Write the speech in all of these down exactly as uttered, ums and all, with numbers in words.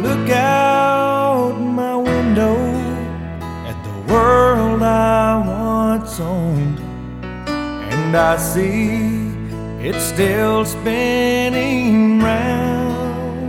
look out my window at the world I once owned, and I see it's still spinning round.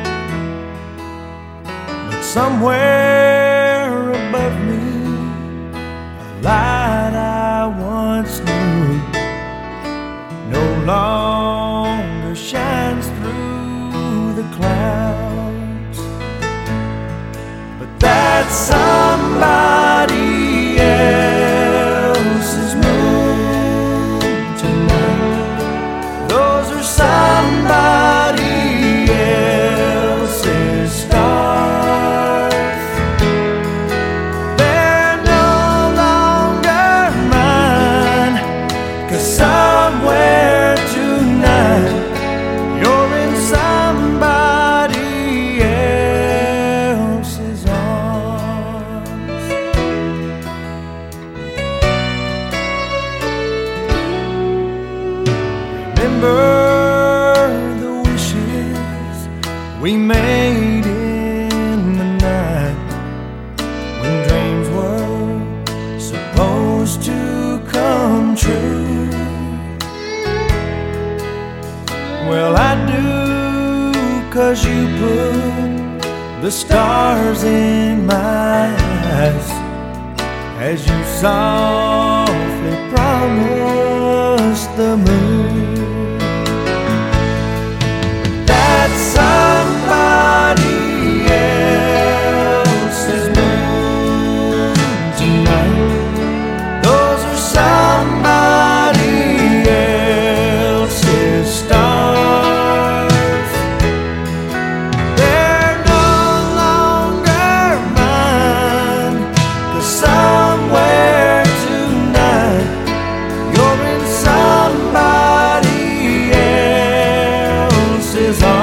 But somewhere above me, a light I once knew no longer shines through the clouds. But that's somebody else's moon tonight. Those are somebody else's stars. They're no longer mine, 'cause somewhere tonight you're in somebody else's arms. Remember the wishes we made in the night when dreams were supposed to come true. Well, I do, 'cause you put the stars in my eyes as you softly promised the moon. That's somebody else's moon tonight. Those are somebody else's stars. They're no longer mine, 'cause somewhere tonight you're in somebody else's arms.